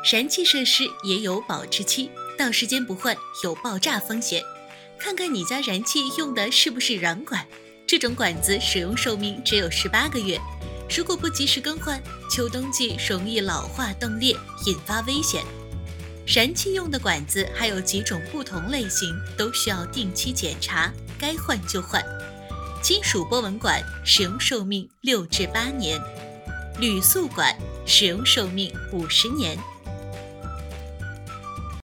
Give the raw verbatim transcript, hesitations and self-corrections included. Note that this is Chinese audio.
燃气设施也有保质期，到时间不换有爆炸风险。看看你家燃气用的是不是软管，这种管子使用寿命只有十八个月，如果不及时更换，秋冬季容易老化冻裂，引发危险。燃气用的管子还有几种不同类型，都需要定期检查，该换就换。金属波纹管使用寿命六至八年，铝塑管使用寿命五十年。